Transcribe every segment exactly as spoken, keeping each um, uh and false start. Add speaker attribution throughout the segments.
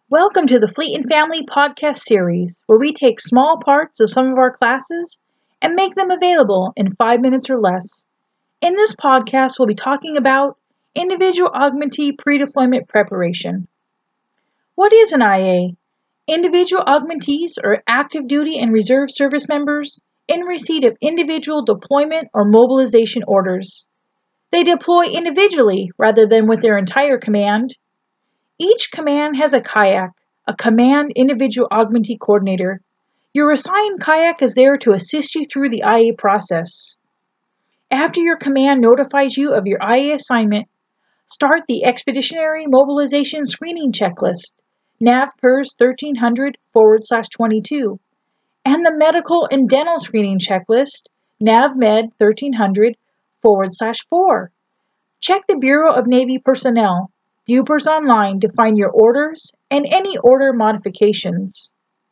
Speaker 1: Welcome to the Fleet and Family podcast series, where we take small parts of some of our classes and make them available in five minutes or less. In this podcast, we'll be talking about individual augmentee pre-deployment preparation. What is an I A? Individual augmentees are active duty and reserve service members in receipt of individual deployment or mobilization orders. They deploy individually rather than with their entire command. Each command has a kayak, a command individual augmentee coordinator. Your assigned kayak is there to assist you through the I A process. After your command notifies you of your I A assignment, start the Expeditionary Mobilization Screening Checklist, NAVPERS thirteen hundred forward slash twenty-two, and the Medical and Dental Screening Checklist, NAVMED thirteen hundred forward slash four. Check the Bureau of Navy Personnel, Bupers Online to find your orders and any order modifications.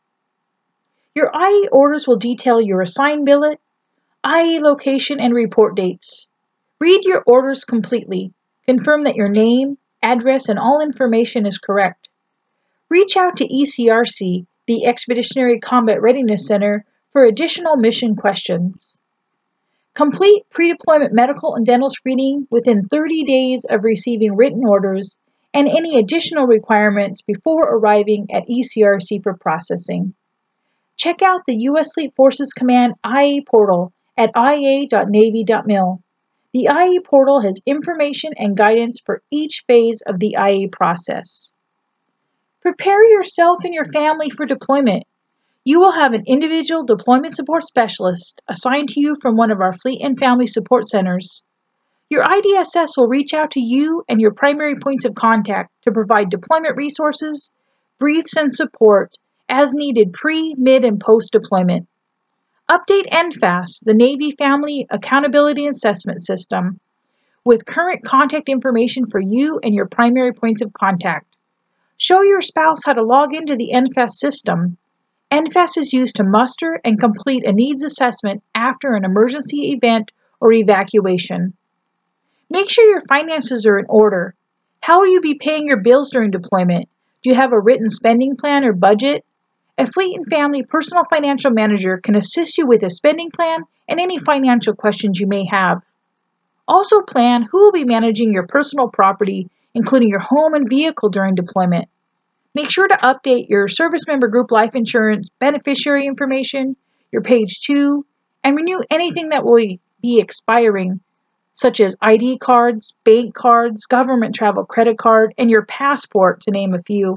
Speaker 1: Your I A orders will detail your assigned billet, I A location, and report dates. Read your orders completely. Confirm that your name, address, and all information is correct. Reach out to E C R C, the Expeditionary Combat Readiness Center, for additional mission questions. Complete pre-deployment medical and dental screening within thirty days of receiving written orders and any additional requirements before arriving at E C R C for processing. Check out the U S Fleet Forces Command I A portal at I A dot navy dot mil. The I A portal has information and guidance for each phase of the I A process. Prepare yourself and your family for deployment. You will have an individual deployment support specialist assigned to you from one of our Fleet and Family Support Centers. Your I D S S will reach out to you and your primary points of contact to provide deployment resources, briefs, and support as needed pre, mid, and post-deployment. Update N F A S, the Navy Family Accountability Assessment System, with current contact information for you and your primary points of contact. Show your spouse how to log into the N F A S system. N F A S is used to muster and complete a needs assessment after an emergency event or evacuation. Make sure your finances are in order. How will you be paying your bills during deployment? Do you have a written spending plan or budget? A Fleet and Family personal financial manager can assist you with a spending plan and any financial questions you may have. Also plan who will be managing your personal property, including your home and vehicle during deployment. Make sure to update your service member group life insurance beneficiary information, your page two, and renew anything that will be expiring, such as I D cards, bank cards, government travel credit card, and your passport, to name a few.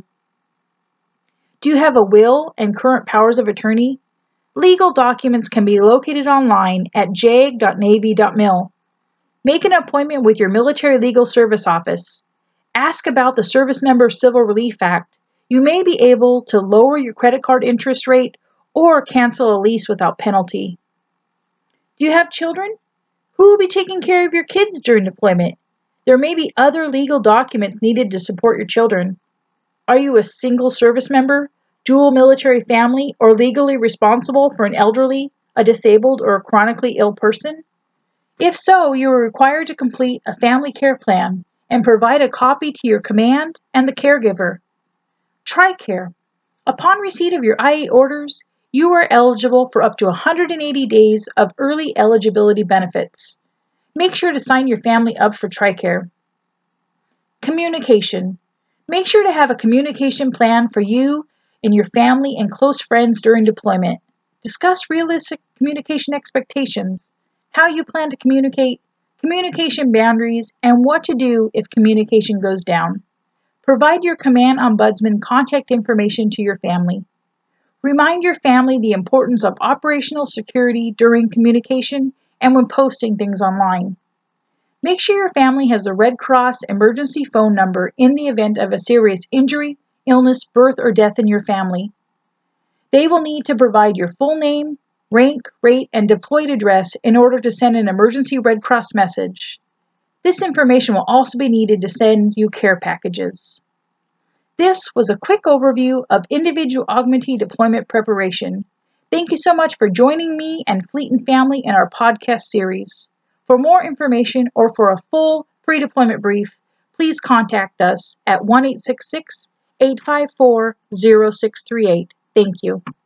Speaker 1: Do you have a will and current powers of attorney? Legal documents can be located online at jag dot navy dot mil. Make an appointment with your Military Legal Service Office. Ask about the Service Member Civil Relief Act. You may be able to lower your credit card interest rate or cancel a lease without penalty. Do you have children? Who will be taking care of your kids during deployment? There may be other legal documents needed to support your children. Are you a single service member, dual military family, or legally responsible for an elderly, a disabled, or a chronically ill person? If so, you are required to complete a family care plan and provide a copy to your command and the caregiver. TRICARE. Upon receipt of your I A orders, you are eligible for up to one hundred eighty days of early eligibility benefits. Make sure to sign your family up for TRICARE. Communication. Make sure to have a communication plan for you and your family and close friends during deployment. Discuss realistic communication expectations, how you plan to communicate, communication boundaries, and what to do if communication goes down. Provide your command ombudsman contact information to your family. Remind your family the importance of operational security during communication and when posting things online. Make sure your family has the Red Cross emergency phone number in the event of a serious injury, illness, birth, or death in your family. They will need to provide your full name, rank, rate, and deployed address in order to send an emergency Red Cross message. This information will also be needed to send you care packages. This was a quick overview of individual augmentee deployment preparation. Thank you so much for joining me and Fleet and Family in our podcast series. For more information or for a full pre-deployment brief, please contact us at one eight six six, eight five four, zero six three eight. Thank you.